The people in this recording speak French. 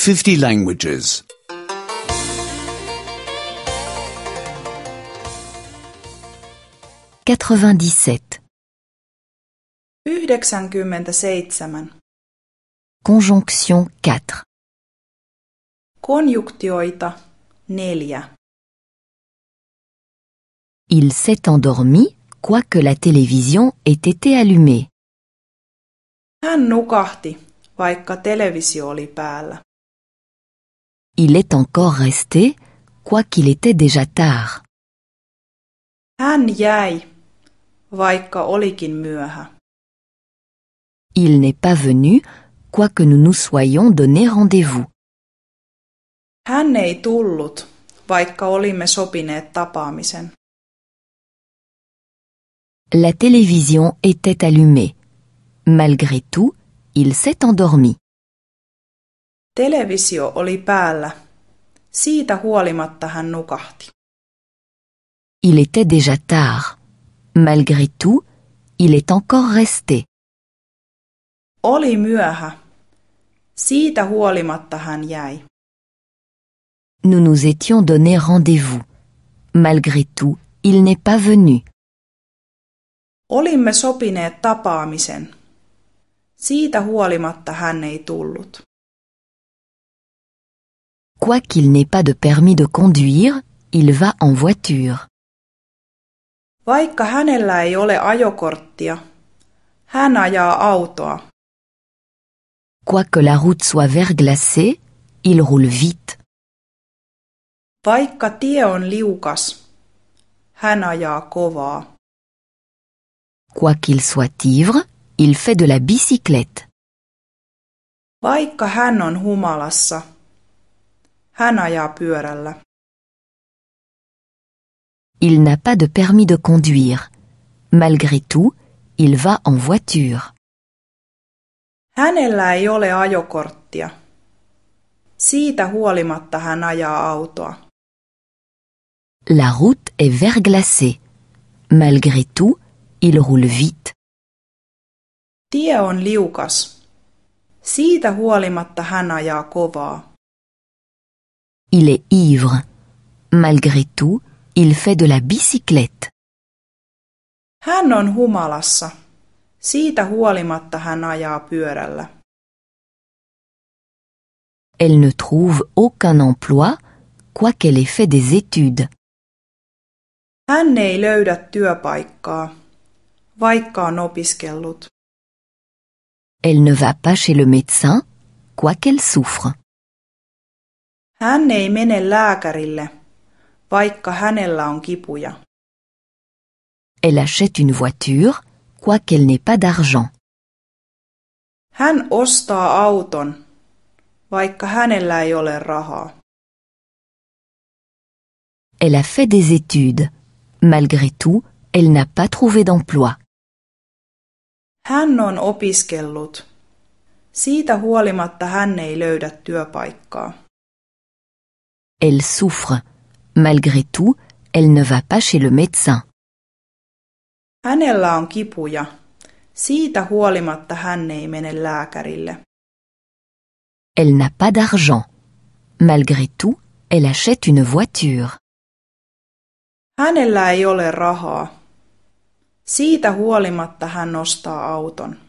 50 languages. 97. 97. Conjonction 4. Konjunktioita 4. Il s'est endormi quoique la télévision ait été allumée. Hän nukahti, vaikka televisio oli päällä. Il est encore resté quoiqu'il était déjà tard. Hän jäi, vaikka olikin myöhä. Il n'est pas venu quoique nous nous soyons donné rendez-vous. Hän ei tullut, vaikka olimme sopineet tapaamisen. La télévision était allumée. Malgré tout, il s'est endormi. Televisio oli päällä. Siitä huolimatta hän nukahti. Il était déjà tard. Malgré tout, il est encore resté. Oli myöhä. Siitä huolimatta hän jäi. Nous nous étions donné rendez-vous. Malgré tout, il n'est pas venu. Olimme sopineet tapaamisen. Siitä huolimatta hän ei tullut. Quoiqu'il n'ait pas de permis de conduire, il va en voiture. Vaikka hänellä ei ole ajokorttia, hän ajaa autoa. Quoique la route soit verglacée, il roule vite. Vaikka tie on liukas, hän ajaa kovaa. Quoiqu'il soit ivre, il fait de la bicyclette. Vaikka hän on humalassa, hän ajaa pyörällä. Il n'a pas de permis de conduire. Malgré tout, il va en voiture. Hänellä ei ole ajokorttia. Siitä huolimatta hän ajaa autoa. La route est verglacée. Malgré tout, il roule vite. Tie on liukas. Siitä huolimatta hän ajaa kovaa. Il est ivre. Malgré tout, il fait de la bicyclette. Hän on humalassa. Siitä huolimatta hän ajaa pyörällä. Elle ne trouve aucun emploi, quoiqu'elle ait fait des études. Hän ei löydä työpaikkaa, vaikka on opiskellut. Elle ne va pas chez le médecin, quoiqu'elle souffre. Hän ei mene lääkärille, vaikka hänellä on kipuja. Elle achète une voiture, quoiqu'elle n'ait pas d'argent. Hän ostaa auton, vaikka hänellä ei ole rahaa. Elle a fait des études. Malgré tout, elle n'a pas trouvé d'emploi. Hän on opiskellut. Siitä huolimatta hän ei löydä työpaikkaa. Elle souffre. Malgré tout, elle ne va pas chez le médecin. Hänellä on kipuja. Siitä huolimatta hän ei mene lääkärille. Elle n'a pas d'argent. Malgré tout, elle achète une voiture. Hänellä ei ole rahaa. Siitä huolimatta hän ostaa auton.